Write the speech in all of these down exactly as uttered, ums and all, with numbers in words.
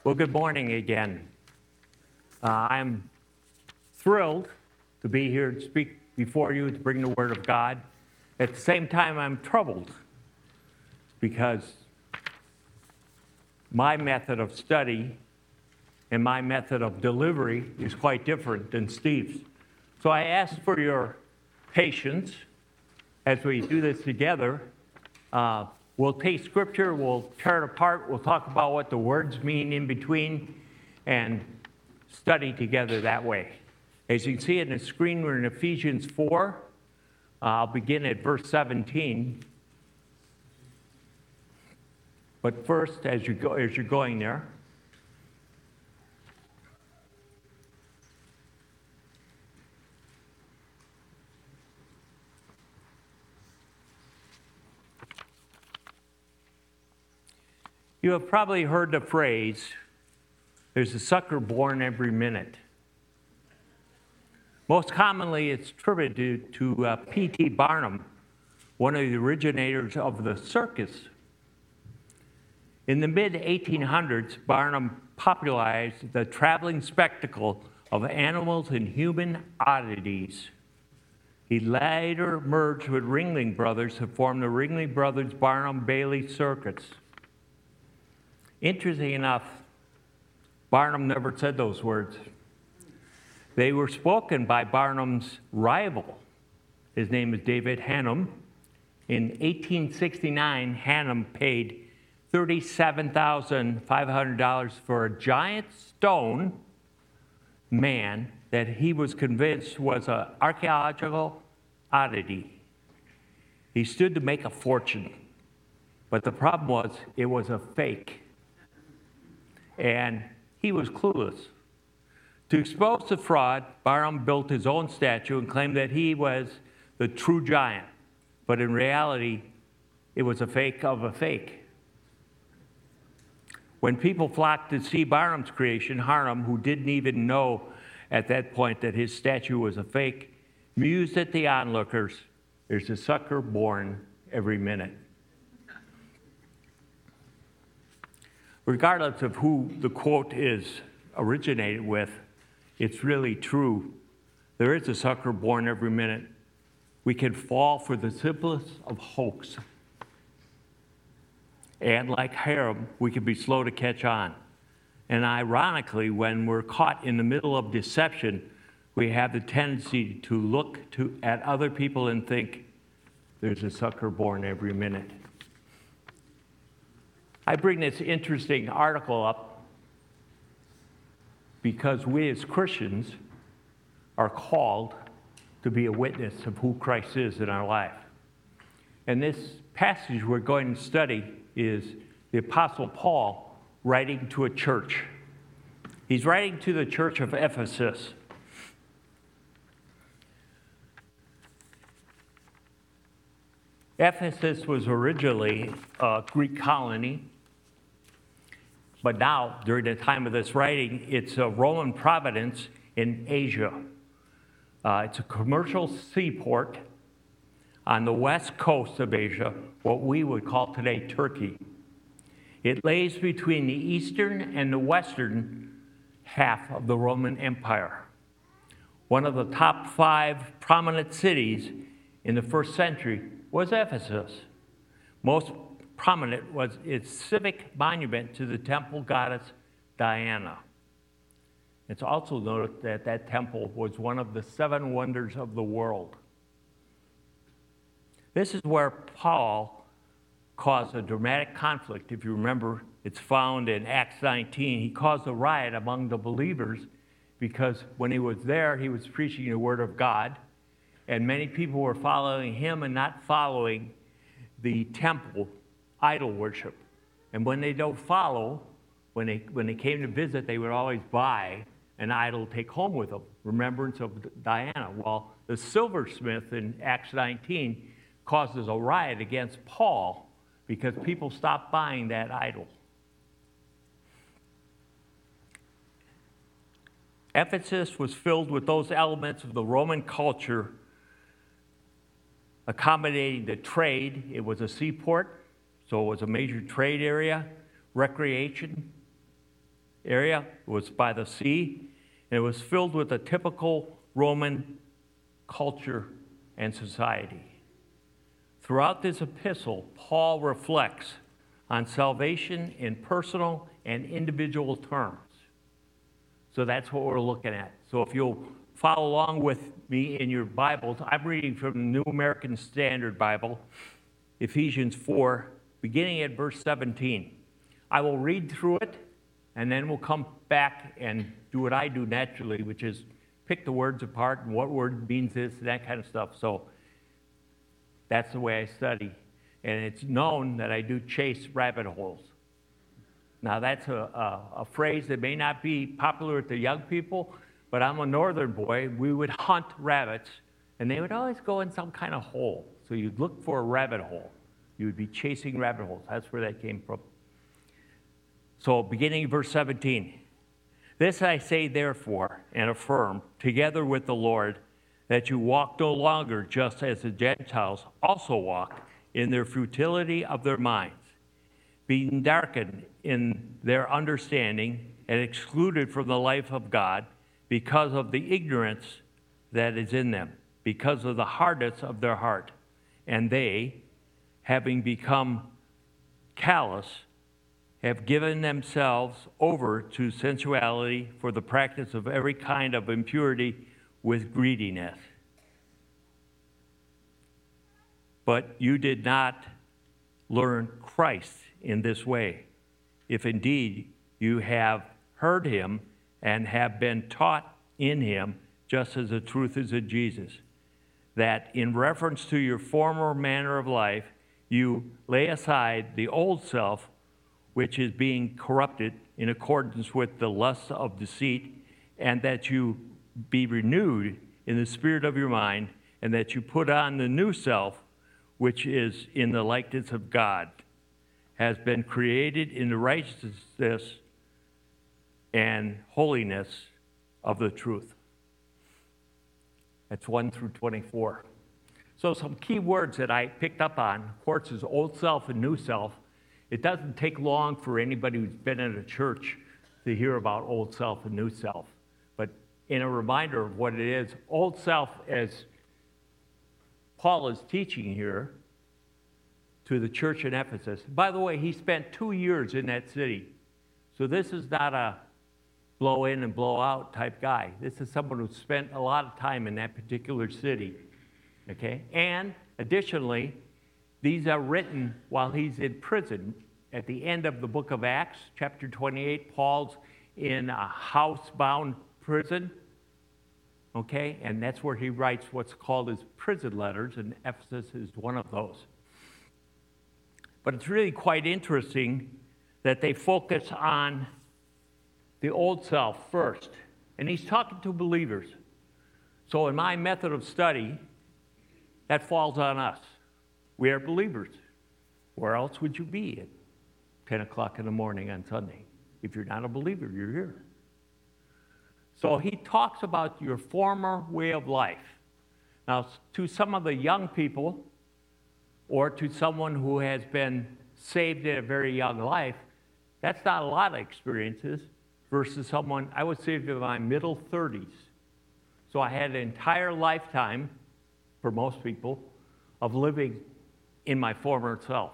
Well, good morning again. Uh, I'm thrilled to be here to speak before you to bring the Word of God. At the same time, I'm troubled because my method of study and my method of delivery is quite different than Steve's. So I ask for your patience as we do this together. Uh, we'll take Scripture, we'll tear it apart, we'll talk about what the words mean in between, and study together that way. As you can see on the screen, we're in Ephesians four. Uh, I'll begin at verse seventeen. But first, as, you go, as you're going there, you have probably heard the phrase, there's a sucker born every minute. Most commonly, it's attributed to uh, P T Barnum, one of the originators of the circus. In the mid eighteen hundreds, Barnum popularized the traveling spectacle of animals and human oddities. He later merged with Ringling Brothers to form the Ringling Brothers Barnum Bailey Circus. Interesting enough, Barnum never said those words. They were spoken by Barnum's rival. His name is David Hannum. In eighteen sixty-nine, Hannum paid thirty-seven thousand five hundred dollars for a giant stone man that he was convinced was an archaeological oddity. He stood to make a fortune, but the problem was it was a fake. And he was clueless. To expose the fraud, Barnum built his own statue and claimed that he was the true giant. But in reality, it was a fake of a fake. When people flocked to see Barnum's creation, Hannum, who didn't even know at that point that his statue was a fake, mused at the onlookers, "There's a sucker born every minute." Regardless of who the quote is originated with, it's really true. There is a sucker born every minute. We can fall for the simplest of hoax. And like Hannum, we can be slow to catch on. And ironically, when we're caught in the middle of deception, we have the tendency to look to, at other people and think, there's a sucker born every minute. I bring this interesting article up because we as Christians are called to be a witness of who Christ is in our life. And this passage we're going to study is the Apostle Paul writing to a church. He's writing to the church of Ephesus. Ephesus was originally a Greek colony, but now, during the time of this writing, it's a Roman province in Asia. Uh, it's a commercial seaport on the west coast of Asia, what we would call today Turkey. It lays between the eastern and the western half of the Roman Empire. One of the top five prominent cities in the first century was Ephesus. Most prominent was its civic monument to the temple goddess Diana. It's also noted that that temple was one of the seven wonders of the world. This is where Paul caused a dramatic conflict. If you remember, it's found in Acts nineteen. He caused a riot among the believers because when he was there, he was preaching the word of God, and many people were following him and not following the temple idol worship. And when they don't follow, when they when they came to visit, they would always buy an idol to take home with them, remembrance of Diana. Well, the silversmith in Acts nineteen causes a riot against Paul because people stopped buying that idol. Ephesus was filled with those elements of the Roman culture accommodating the trade. It was a seaport, so it was a major trade area, recreation. area. It was by the sea, and it was filled with a typical Roman culture and society. Throughout this epistle, Paul reflects on salvation in personal and individual terms. So that's what we're looking at. So if you'll follow along with me in your Bibles, I'm reading from the New American Standard Bible, Ephesians four, beginning at verse seventeen. I will read through it, and then we'll come back and do what I do naturally, which is pick the words apart and what word means this and that kind of stuff. So that's the way I study. And it's known that I do chase rabbit holes. Now, that's a, a, a phrase that may not be popular with the young people, but I'm a northern boy. We would hunt rabbits, and they would always go in some kind of hole. So you'd look for a rabbit hole. You would be chasing rabbit holes. That's where that came from. So beginning verse seventeen. This I say therefore and affirm, together with the Lord, that you walk no longer just as the Gentiles also walk in their futility of their minds, being darkened in their understanding and excluded from the life of God because of the ignorance that is in them, because of the hardness of their heart. And they, having become callous, have given themselves over to sensuality for the practice of every kind of impurity with greediness. But you did not learn Christ in this way, if indeed you have heard him and have been taught in him, just as the truth is in Jesus, that in reference to your former manner of life, you lay aside the old self, which is being corrupted in accordance with the lusts of deceit, and that you be renewed in the spirit of your mind, and that you put on the new self, which is in the likeness of God, has been created in the righteousness and holiness of the truth. That's one through twenty-four. So some key words that I picked up on, of course, is old self and new self. It doesn't take long for anybody who's been in a church to hear about old self and new self. But in a reminder of what it is, old self, as Paul is teaching here to the church in Ephesus. By the way, he spent two years in that city. So this is not a blow in and blow out type guy. This is someone who spent a lot of time in that particular city. Okay? And additionally, these are written while he's in prison. At the end of the book of Acts, chapter twenty-eight, Paul's in a housebound prison, okay? And that's where he writes what's called his prison letters, and Ephesus is one of those. But it's really quite interesting that they focus on the old self first. And he's talking to believers. So in my method of study, that falls on us. We are believers. Where else would you be at ten o'clock in the morning on Sunday? If you're not a believer, you're here. So he talks about your former way of life. Now, to some of the young people, or to someone who has been saved in a very young life, that's not a lot of experiences versus someone, I was saved in my middle thirties. So I had an entire lifetime, for most people, of living in my former self.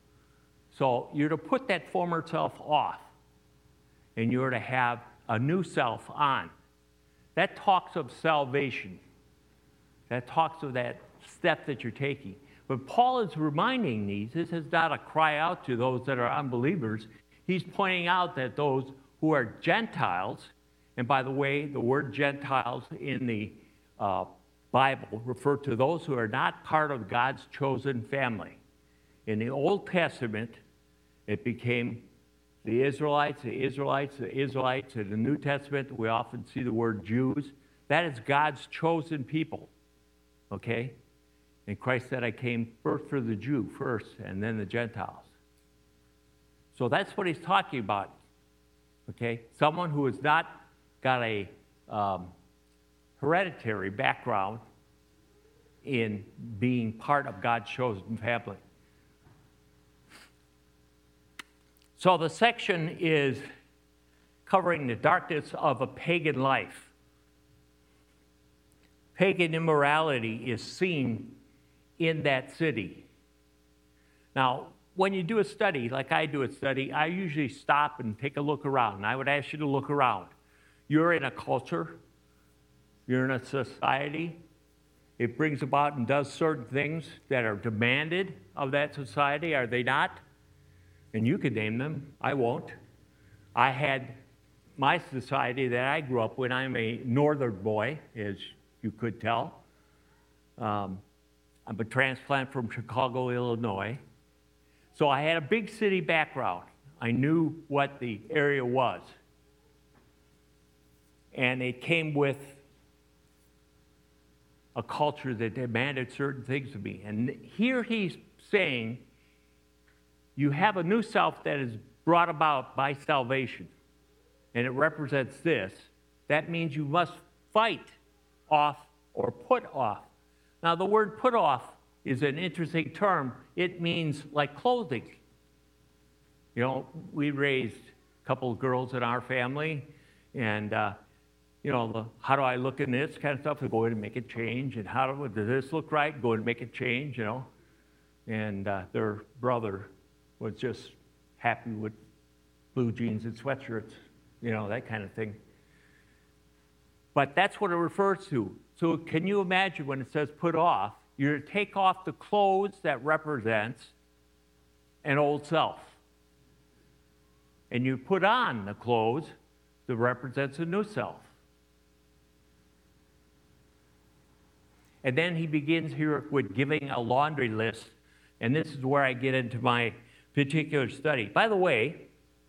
So you're to put that former self off, and you're to have a new self on. That talks of salvation. That talks of that step that you're taking. But Paul is reminding these, this is not a cry out to those that are unbelievers. He's pointing out that those who are Gentiles, and by the way, the word Gentiles in the uh, Bible refer to those who are not part of God's chosen family. In the Old Testament, it became the Israelites, the Israelites, the Israelites. In the New Testament, we often see the word Jews. That is God's chosen people, okay? And Christ said, I came first for the Jew first, and then the Gentiles. So that's what he's talking about, okay? Someone who has not got a um, hereditary background in being part of God's chosen family. So the section is covering the darkness of a pagan life. Pagan immorality is seen in that city. Now, when you do a study, like I do a study, I usually stop and take a look around. And I would ask you to look around. You're in a culture. You're in a society. It brings about and does certain things that are demanded of that society, are they not? And you can name them. I won't. I had my society that I grew up with. I'm a northern boy, as you could tell. Um, I'm a transplant from Chicago, Illinois. So I had a big city background. I knew what the area was. And it came with a culture that demanded certain things of me. And here he's saying, you have a new self that is brought about by salvation. And it represents this. That means you must fight off or put off. Now, the word put off is an interesting term. It means like clothing. You know, we raised a couple of girls in our family, and, uh, you know, the, how do I look in this kind of stuff? We go in and make it change, and how do, does this look right? Go in and make it change, you know. And uh, their brother was just happy with blue jeans and sweatshirts, you know, that kind of thing. But that's what it refers to. So can you imagine when it says put off, you're to take off the clothes that represents an old self. And you put on the clothes that represents a new self. And then he begins here with giving a laundry list. And this is where I get into my particular study. By the way,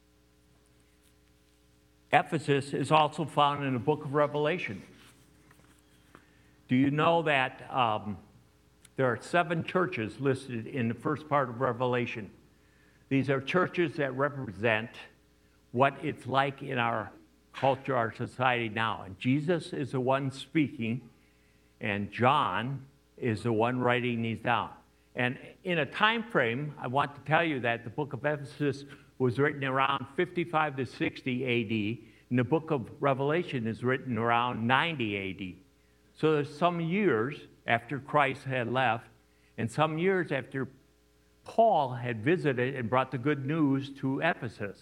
Ephesus is also found in the book of Revelation. Do you know that um, there are seven churches listed in the first part of Revelation? These are churches that represent what it's like in our culture, our society now. And Jesus is the one speaking, and John is the one writing these down. And in a time frame, I want to tell you that the book of Ephesus was written around fifty-five to sixty A D, and the book of Revelation is written around ninety A D. So there's some years after Christ had left, and some years after Paul had visited and brought the good news to Ephesus.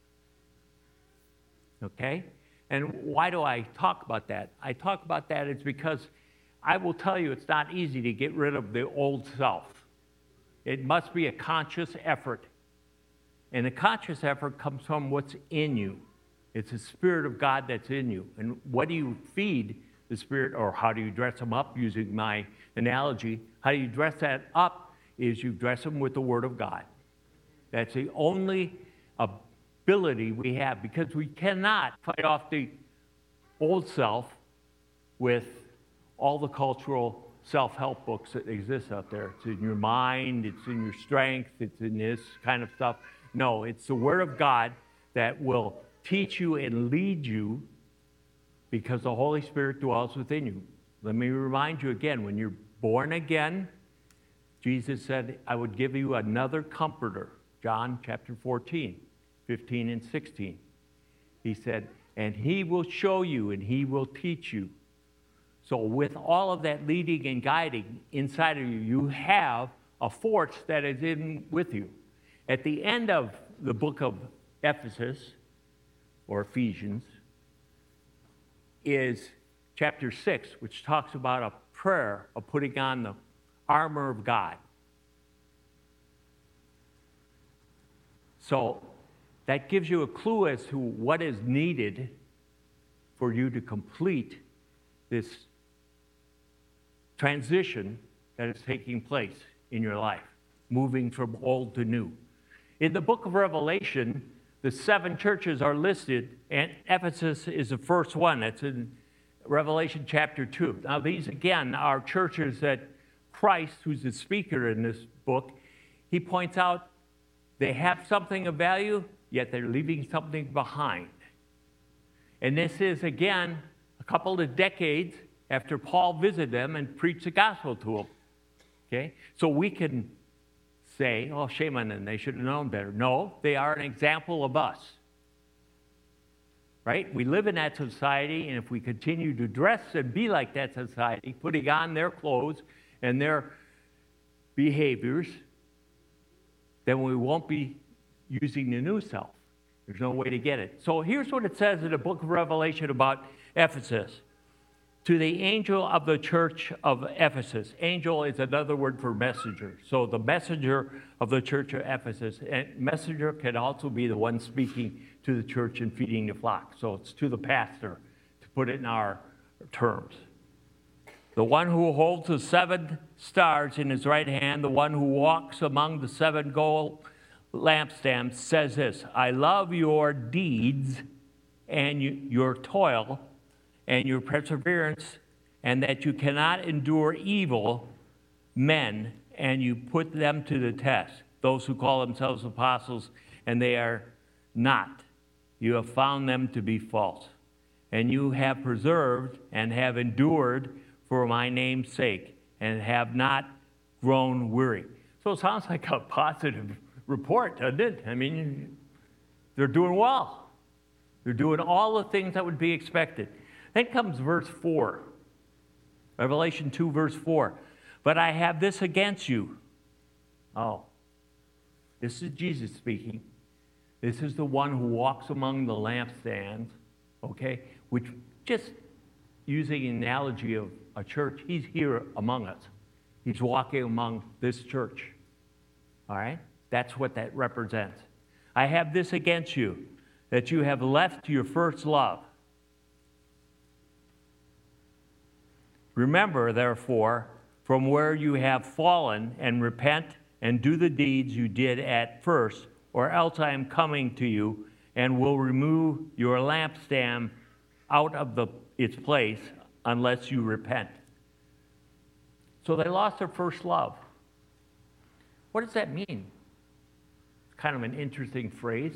Okay? And why do I talk about that? I talk about that is because I will tell you it's not easy to get rid of the old self. It must be a conscious effort. And the conscious effort comes from what's in you. It's the Spirit of God that's in you. And what do you feed the Spirit, or how do you dress them up, using my analogy? How do you dress that up is you dress them with the Word of God. That's the only ability we have, because we cannot fight off the old self with all the cultural self-help books that exist out there. It's in your mind, it's in your strength, it's in this kind of stuff. No, it's the Word of God that will teach you and lead you, because the Holy Spirit dwells within you. Let me remind you again, when you're born again, Jesus said, I would give you another comforter. John chapter fourteen, fifteen and sixteen. He said, and he will show you and he will teach you. So with all of that leading and guiding inside of you, you have a force that is in with you. At the end of the book of Ephesus, or Ephesians, is chapter six, which talks about a prayer of putting on the armor of God. So that gives you a clue as to what is needed for you to complete this transition that is taking place in your life, moving from old to new. In the book of Revelation, the seven churches are listed, and Ephesus is the first one. That's in Revelation chapter two. Now, these, again, are churches that Christ, who's the speaker in this book, he points out they have something of value, yet they're leaving something behind. And this is, again, a couple of decades after Paul visited them and preached the gospel to them. Okay? So we can say, oh, shame on them, they should have known better. No, they are an example of us. right? We live in that society, and if we continue to dress and be like that society, putting on their clothes and their behaviors, then we won't be using the new self. There's no way to get it. So here's what it says in the book of Revelation about Ephesus. To the angel of the church of Ephesus. Angel is another word for messenger. So the messenger of the church of Ephesus. And messenger can also be the one speaking to the church and feeding the flock. So it's to the pastor, to put it in our terms. The one who holds the seven stars in his right hand, the one who walks among the seven gold lampstands, says this: I love your deeds and you, your toil and your perseverance, and that you cannot endure evil men, and you put them to the test, those who call themselves apostles, and they are not. You have found them to be false. And you have preserved and have endured for my name's sake, and have not grown weary. So it sounds like a positive report, doesn't it? I mean, they're doing well. They're doing all the things that would be expected. Then comes verse four. Revelation two, verse four. But I have this against you. Oh, this is Jesus speaking. This is the one who walks among the lampstands, okay? Which, just using an analogy of a church, he's here among us. He's walking among this church, all right? That's what that represents. I have this against you, that you have left your first love. Remember, therefore, from where you have fallen, and repent and do the deeds you did at first, or else I am coming to you and will remove your lampstand out of the, its place unless you repent. So they lost their first love. What does that mean? It's kind of an interesting phrase.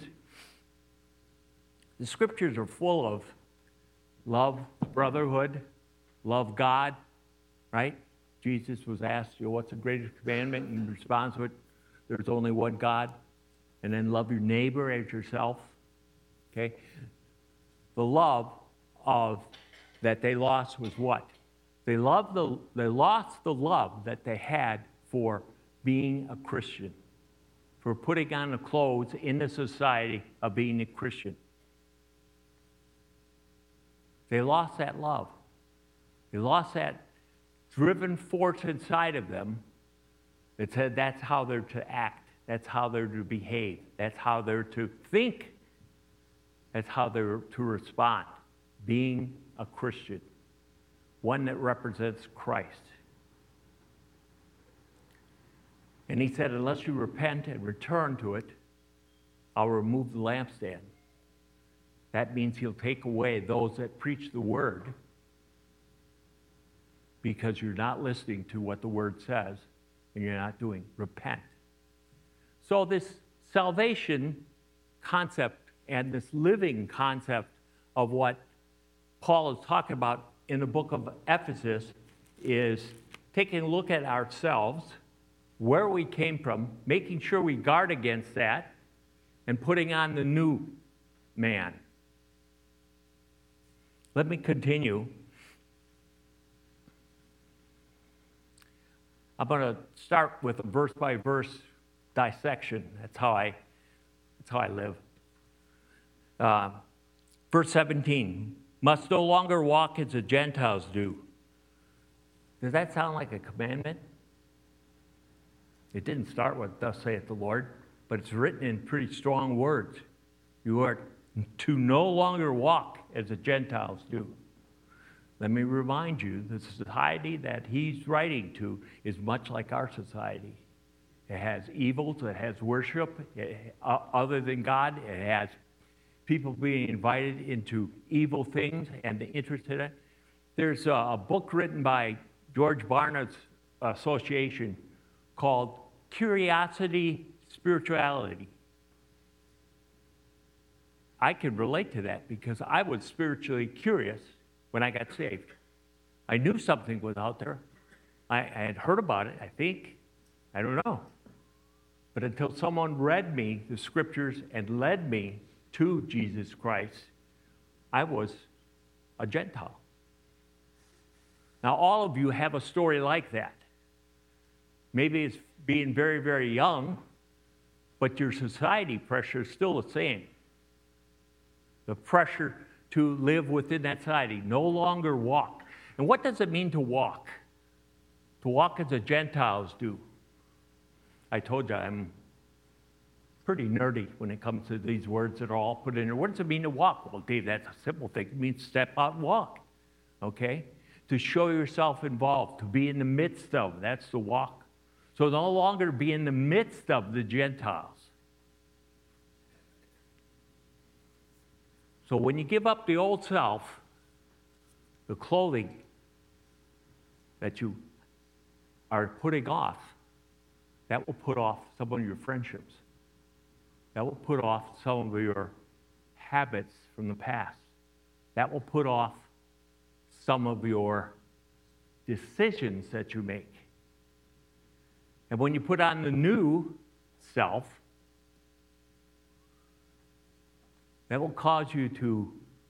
The scriptures are full of love, brotherhood, love God, right? Jesus was asked, you know, what's the greatest commandment? And in response to it, there's only one God. And then love your neighbor as yourself, okay? The love of that they lost was what? They loved the they lost the love that they had for being a Christian, for putting on the clothes in the society of being a Christian. They lost that love. They lost that driven force inside of them that said that's how they're to act, that's how they're to behave, that's how they're to think, that's how they're to respond, being a Christian, one that represents Christ. And he said, unless you repent and return to it, I'll remove the lampstand. That means he'll take away those that preach the word, because you're not listening to what the word says and you're not doing. Repent. So this salvation concept and this living concept of what Paul is talking about in the book of Ephesus is taking a look at ourselves, where we came from, making sure we guard against that, and putting on the new man. Let me continue. I'm going to start with a verse-by-verse dissection. That's how I, that's how I live. Uh, verse seventeen, must no longer walk as the Gentiles do. Does that sound like a commandment? It didn't start with thus saith the Lord, but it's written in pretty strong words. You are to no longer walk as the Gentiles do. Let me remind you, the society that he's writing to is much like our society. It has evils, it has worship it, uh, other than God. It has people being invited into evil things and the interest in it. There's a, a book written by George Barna's association called Curiosity Spirituality. I can relate to that because I was spiritually curious when I got saved. I knew something was out there. I, I had heard about it, I think. I don't know. But until someone read me the scriptures and led me to Jesus Christ, I was a Gentile. Now, all of you have a story like that. Maybe it's being very, very young, but your society pressure is still the same. The pressure to live within that society, no longer walk. And what does it mean to walk? To walk as the Gentiles do. I told you I'm pretty nerdy when it comes to these words that are all put in there. What does it mean to walk? Well, Dave, that's a simple thing. It means step out and walk, okay? To show yourself involved, to be in the midst of, that's the walk. So no longer be in the midst of the Gentiles. So when you give up the old self, the clothing that you are putting off, that will put off some of your friendships. That will put off some of your habits from the past. That will put off some of your decisions that you make. And when you put on the new self, that will cause you to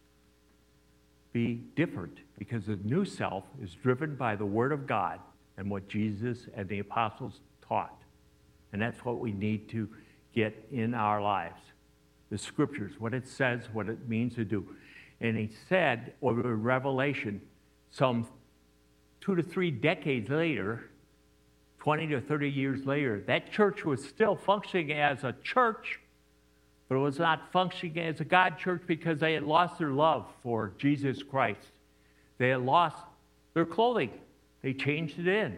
be different, because the new self is driven by the Word of God and what Jesus and the apostles taught. And that's what we need to get in our lives. The Scriptures, what it says, what it means to do. And he said, over Revelation, some two to three decades later, twenty to thirty years later, that church was still functioning as a church, but it was not functioning as a God church because they had lost their love for Jesus Christ. They had lost their clothing. They changed it in.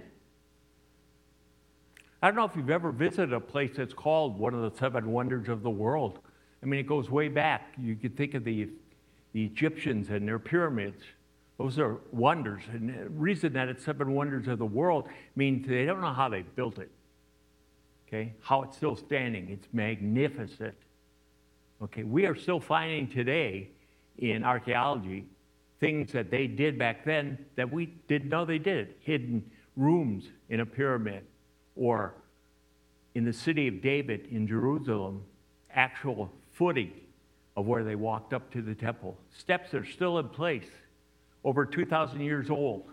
I don't know if you've ever visited a place that's called one of the seven wonders of the world. I mean, it goes way back. You could think of the, the Egyptians and their pyramids. Those are wonders. And the reason that it's seven wonders of the world means they don't know how they built it. Okay? How it's still standing. It's magnificent. Okay? We are still finding today in archaeology things that they did back then that we didn't know they did. Hidden rooms in a pyramid, or in the city of David in Jerusalem, actual footing of where they walked up to the temple. Steps are still in place, over two thousand years old.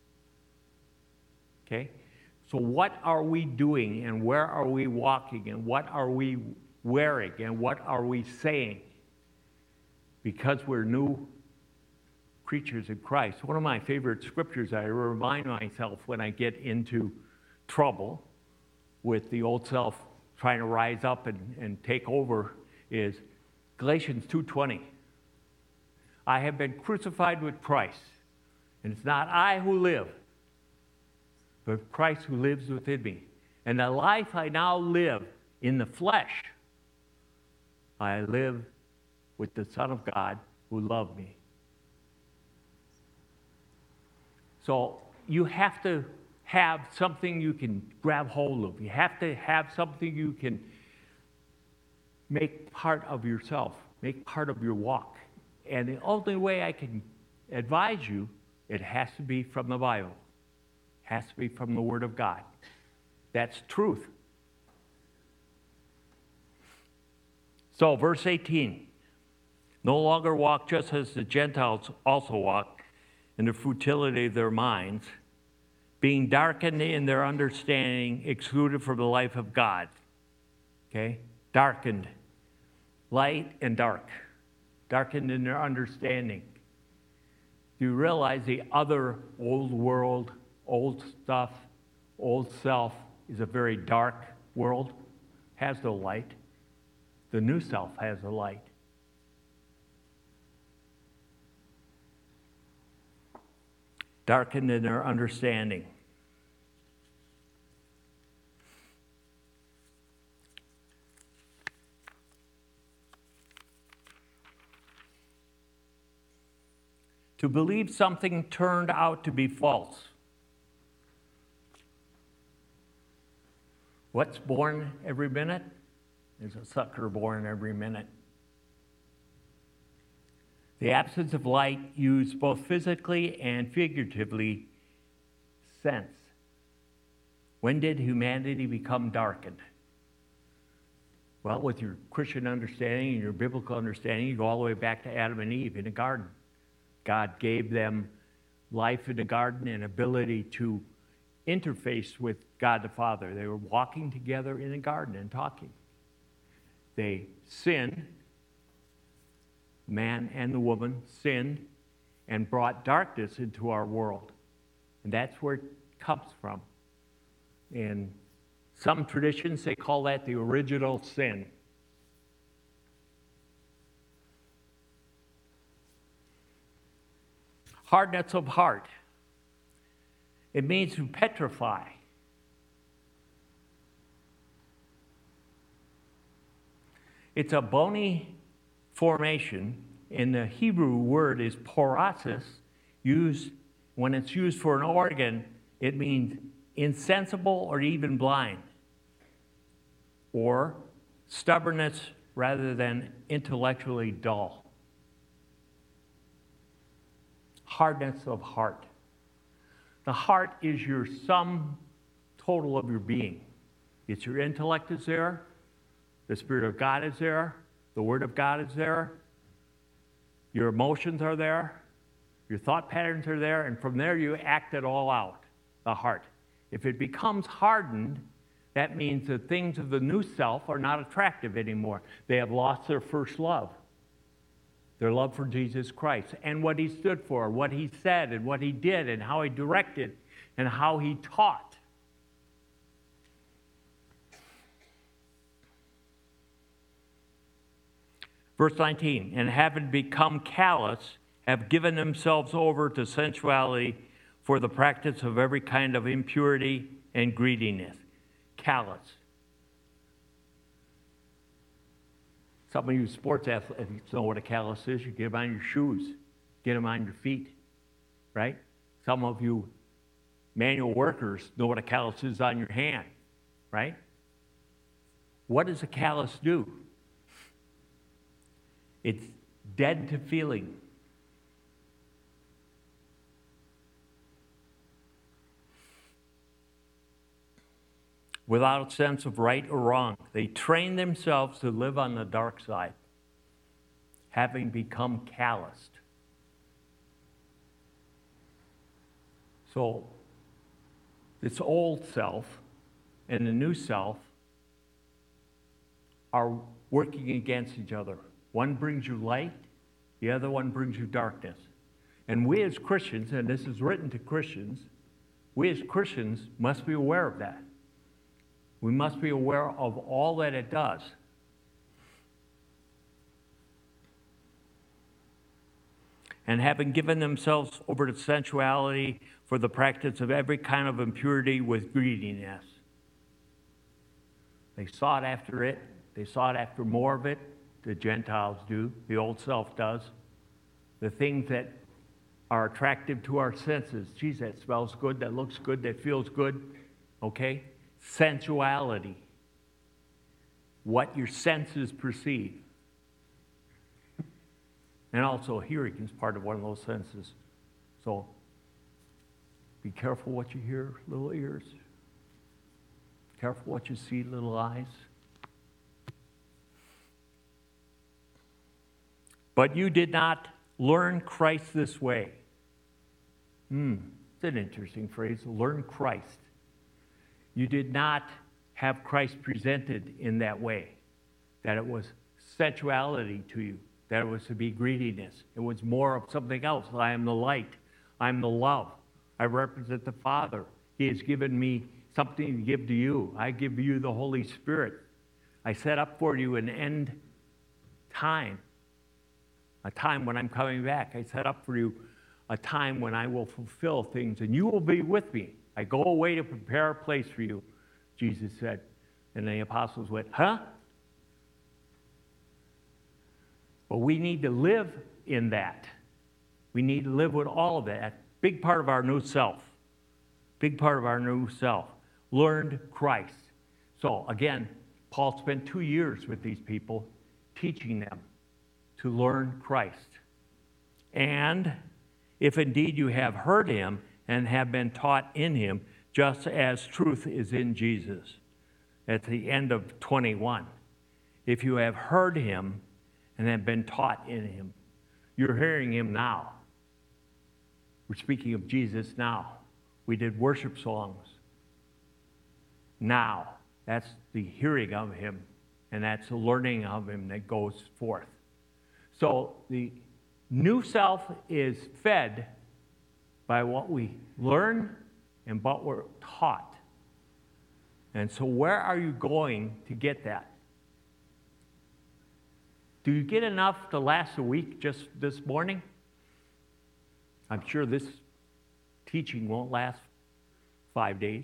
Okay? So what are we doing, and where are we walking, and what are we wearing, and what are we saying? Because we're new creatures in Christ. One of my favorite scriptures I remind myself when I get into trouble with the old self trying to rise up and, and take over is Galatians two twenty. I have been crucified with Christ, and it's not I who live, but Christ who lives within me. And the life I now live in the flesh, I live with the Son of God who loved me. So you have to have something you can grab hold of. You have to have something you can make part of yourself, make part of your walk. And the only way I can advise you, it has to be from the Bible. It has to be from the Word of God. That's truth. So, verse eighteen, no longer walk just as the Gentiles also walk, in the futility of their minds, being darkened in their understanding, excluded from the life of God. Okay? Darkened. Light and dark. Darkened in their understanding. Do you realize the other old world, old stuff, old self is a very dark world? Has no light. The new self has a light. Darkened in their understanding. To believe something turned out to be false. What's born every minute? There's a sucker born every minute. The absence of light, used both physically and figuratively, sense. When did humanity become darkened? Well, with your Christian understanding and your biblical understanding, you go all the way back to Adam and Eve in the garden. God gave them life in the garden and ability to interface with God the Father. They were walking together in the garden and talking. They sinned, man and the woman sinned, and brought darkness into our world. And that's where it comes from. In some traditions, they call that the original sin. Hardness of heart. It means to petrify. It's a bony formation, and the Hebrew word is parasis. Used when it's used for an organ, it means insensible or even blind, or stubbornness rather than intellectually dull. Hardness of heart. The heart is your sum total of your being. It's your intellect is there, the Spirit of God is there, the Word of God is there, your emotions are there, your thought patterns are there, and from there you act it all out, the heart. If it becomes hardened, that means the things of the new self are not attractive anymore. They have lost their first love, their love for Jesus Christ and what he stood for, what he said and what he did and how he directed and how he taught. Verse nineteen, and having become callous, have given themselves over to sensuality for the practice of every kind of impurity and greediness. Callous. Some of you sports athletes know what a callus is. You get them on your shoes, get them on your feet, right? Some of you manual workers know what a callus is on your hand, right? What does a callus do? It's dead to feeling. Without a sense of right or wrong. They train themselves to live on the dark side, having become calloused. So, this old self and the new self are working against each other. One brings you light, the other one brings you darkness. And we as Christians, and this is written to Christians, we as Christians must be aware of that. We must be aware of all that it does. And having given themselves over to sensuality for the practice of every kind of impurity with greediness. They sought after it. They sought after more of it. The Gentiles do. The old self does. The things that are attractive to our senses. Geez, that smells good. That looks good. That feels good. Okay? Sensuality, what your senses perceive. And also hearing is part of one of those senses. So be careful what you hear, little ears. Careful what you see, little eyes. But you did not learn Christ this way. Hmm, it's an interesting phrase, learn Christ. You did not have Christ presented in that way, that it was sensuality to you, that it was to be greediness. It was more of something else. I am the light. I'm the love. I represent the Father. He has given me something to give to you. I give you the Holy Spirit. I set up for you an end time, a time when I'm coming back. I set up for you a time when I will fulfill things, and you will be with me. I go away to prepare a place for you, Jesus said. And the apostles went, huh? But we need to live in that. We need to live with all of that. Big part of our new self. Big part of our new self. Learned Christ. So again, Paul spent two years with these people teaching them to learn Christ. And if indeed you have heard him and have been taught in him, just as truth is in Jesus. At the end of twenty-one. if you have heard him and have been taught in him. You're hearing him now. We're speaking of Jesus now. We did worship songs. Now, that's the hearing of him, and that's the learning of him that goes forth. So the new self is fed by what we learn and what we're taught. And so where are you going to get that? Do you get enough to last a week just this morning? I'm sure this teaching won't last five days.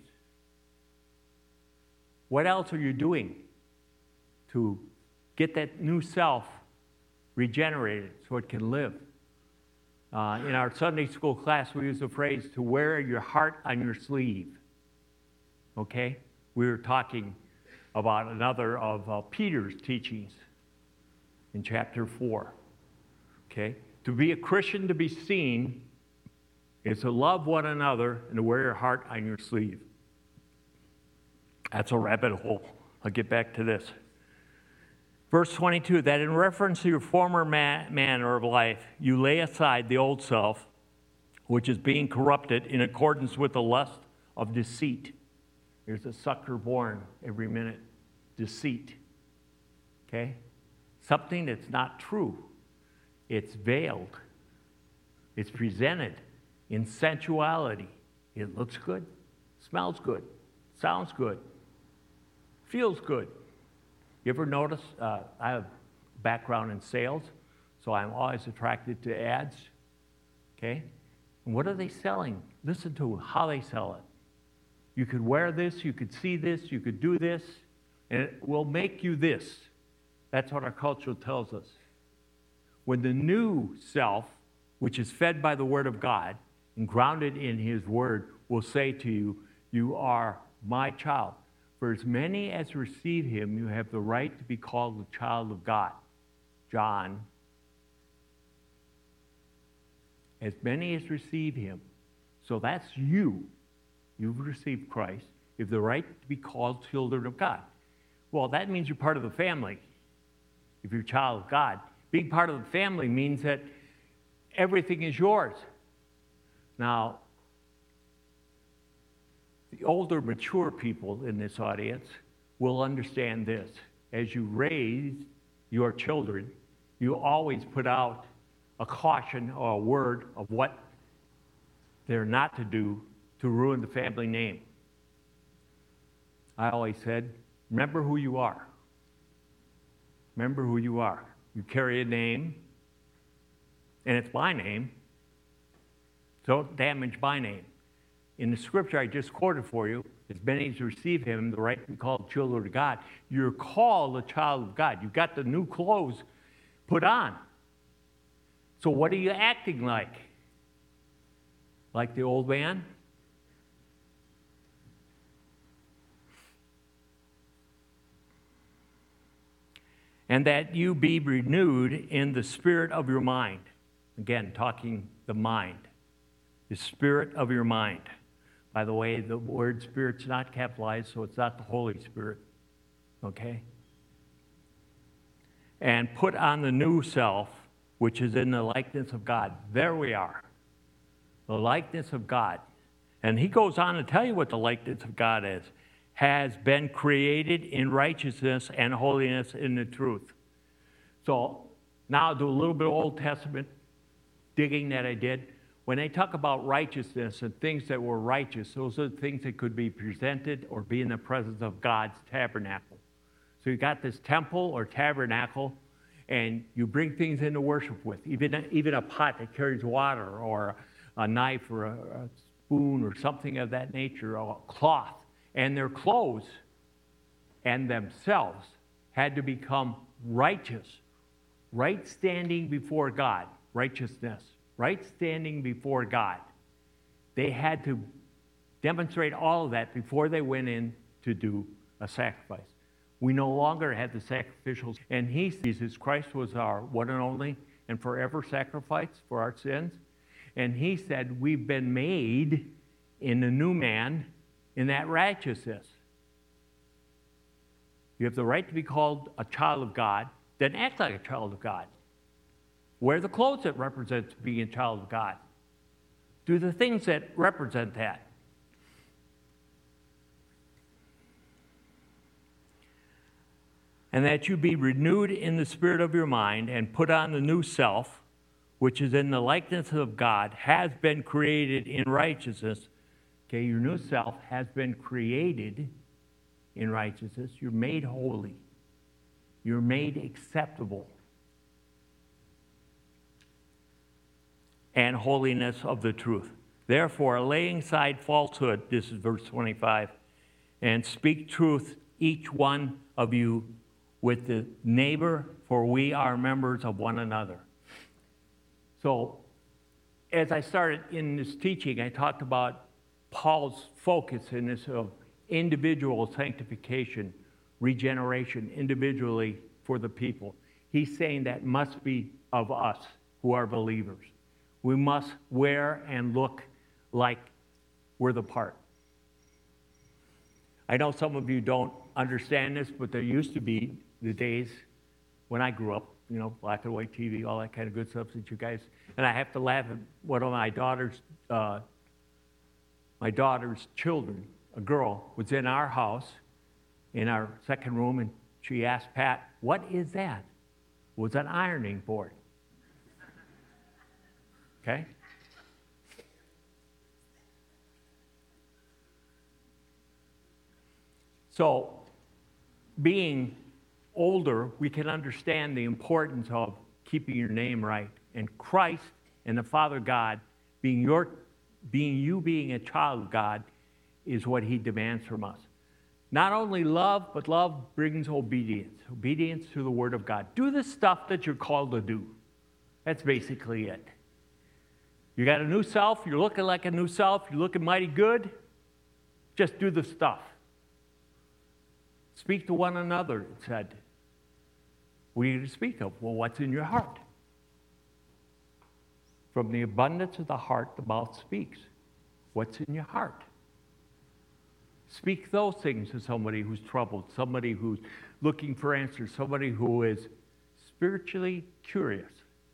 What else are you doing to get that new self regenerated so it can live? Uh, in our Sunday school class, we use the phrase to wear your heart on your sleeve. Okay? We were talking about another of uh, Peter's teachings in chapter four. Okay? To be a Christian, to be seen, is to love one another and to wear your heart on your sleeve. That's a rabbit hole. I'll get back to this. Verse twenty-two, that in reference to your former man- manner of life, you lay aside the old self, which is being corrupted in accordance with the lust of deceit. There's a sucker born every minute. Deceit. Okay? Something that's not true. It's veiled. It's presented in sensuality. It looks good, smells good, sounds good, feels good. You ever notice, uh, I have a background in sales, so I'm always attracted to ads, okay? And what are they selling? Listen to how they sell it. You could wear this, you could see this, you could do this, and it will make you this. That's what our culture tells us. When the new self, which is fed by the Word of God and grounded in His Word, will say to you, you are my child. For as many as receive him, you have the right to be called the child of God. John. As many as receive him. So that's you. You've received Christ. You have the right to be called children of God. Well, that means you're part of the family. If you're a child of God. Being part of the family means that everything is yours. Now, the older, mature people in this audience will understand this. As you raise your children, you always put out a caution or a word of what they're not to do to ruin the family name. I always said, remember who you are. Remember who you are. You carry a name, and it's my name. Don't damage my name. In the scripture I just quoted for you, as many as receive him, the right to be called children of God. You're called a child of God. You've got the new clothes put on. So what are you acting like? Like the old man? And that you be renewed in the spirit of your mind. Again, talking the mind. The spirit of your mind. By the way, the word spirit's not capitalized, so it's not the Holy Spirit. Okay? And put on the new self, which is in the likeness of God. There we are. The likeness of God. And he goes on to tell you what the likeness of God is. Has been created in righteousness and holiness in the truth. So now I'll do a little bit of Old Testament digging that I did. When they talk about righteousness and things that were righteous, those are the things that could be presented or be in the presence of God's tabernacle. So you got this temple or tabernacle, and you bring things into worship with, even, even a pot that carries water, or a knife, or a, a spoon, or something of that nature, or a cloth. And their clothes and themselves had to become righteous, right standing before God, righteousness. Right standing before God. They had to demonstrate all of that before they went in to do a sacrifice. We no longer had the sacrificials. And he, Jesus Christ, was our one and only and forever sacrifice for our sins. And he said, we've been made in the new man in that righteousness. You have the right to be called a child of God, then act like a child of God. Wear the clothes that represent being a child of God. Do the things that represent that. And that you be renewed in the spirit of your mind and put on the new self, which is in the likeness of God, has been created in righteousness. Okay, your new self has been created in righteousness. You're made holy. You're made acceptable. And holiness of the truth. Therefore, laying aside falsehood, this is verse twenty-five, and speak truth, each one of you, with the neighbor, for we are members of one another. So, as I started in this teaching, I talked about Paul's focus in this of individual sanctification, regeneration, individually for the people. He's saying that must be of us who are believers. We must wear and look like we're the part. I know some of you don't understand this, but there used to be the days when I grew up, you know, black and white T V, all that kind of good stuff that you guys, and I have to laugh at one of my daughter's, uh, my daughter's children, a girl, was in our house, in our second room, and she asked Pat, "What is that?" It was an ironing board. Okay? So, being older, we can understand the importance of keeping your name right. And Christ and the Father God, being your, being you being a child of God, is what he demands from us. Not only love, but love brings obedience. Obedience to the Word of God. Do the stuff that you're called to do. That's basically it. You got a new self, you're looking like a new self, you're looking mighty good. Just do the stuff. Speak to one another, it said. What are you to speak of? Well, what's in your heart? From the abundance of the heart, the mouth speaks. What's in your heart? Speak those things to somebody who's troubled, somebody who's looking for answers, somebody who is spiritually curious.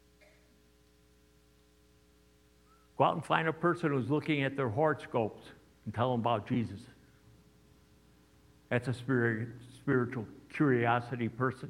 Go out and find a person who's looking at their horoscopes and tell them about Jesus. That's a spirit, spiritual curiosity person.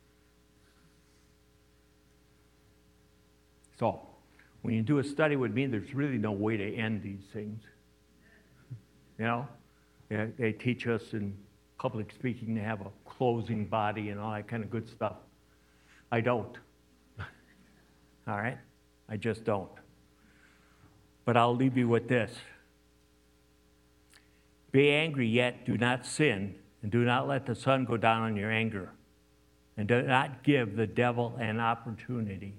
So, when you do a study with me, there's really no way to end these things. You know? Yeah, they teach us in public speaking to have a closing body and all that kind of good stuff. I don't. All right? I just don't. But I'll leave you with this. Be angry, yet do not sin, and do not let the sun go down on your anger, and do not give the devil an opportunity.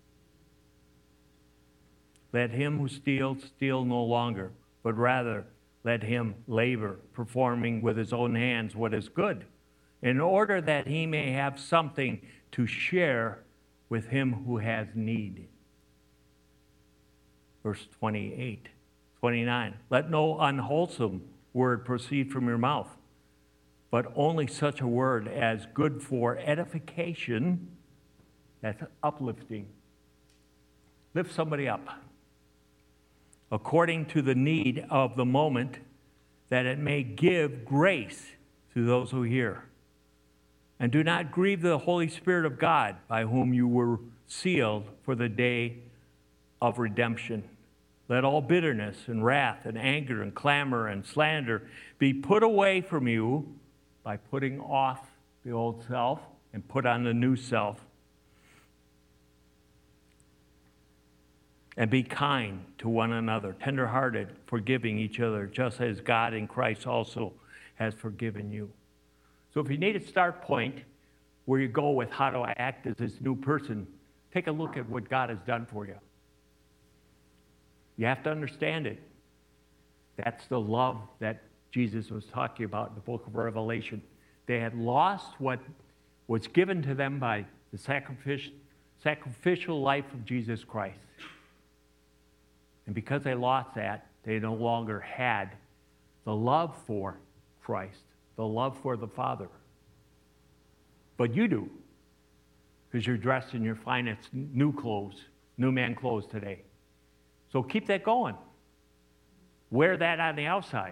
Let him who steals steal no longer, but rather let him labor, performing with his own hands what is good, in order that he may have something to share with him who has need. Verse twenty-eight, twenty-nine. Let no unwholesome word proceed from your mouth, but only such a word as good for edification, that's uplifting. Lift somebody up, according to the need of the moment, that it may give grace to those who hear. And do not grieve the Holy Spirit of God, by whom you were sealed for the day of redemption. Let all bitterness and wrath and anger and clamor and slander be put away from you by putting off the old self and put on the new self. And be kind to one another, tenderhearted, forgiving each other, just as God in Christ also has forgiven you. So if you need a start point where you go with how do I act as this new person, take a look at what God has done for you. You have to understand it. That's the love that Jesus was talking about in the book of Revelation. They had lost what was given to them by the sacrificial, sacrificial life of Jesus Christ. And because they lost that, they no longer had the love for Christ, the love for the Father. but you do, because you're dressed in your finest new clothes, new man clothes today. So keep that going. Wear that on the outside.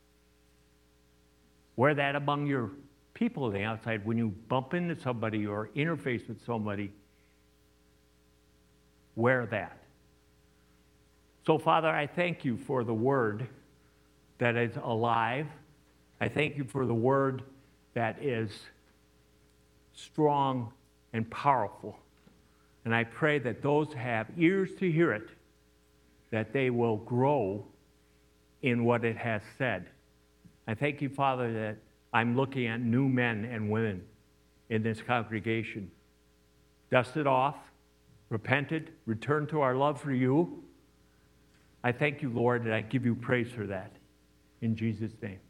Wear that among your people on the outside when you bump into somebody or interface with somebody. Wear that. So, Father, I thank you for the word that is alive. I thank you for the word that is strong and powerful. And I pray that those who have ears to hear it, that they will grow in what it has said. I thank you, Father, that I'm looking at new men and women in this congregation. Dusted off, repented, returned to our love for you. I thank you, Lord, and I give you praise for that. In Jesus' name.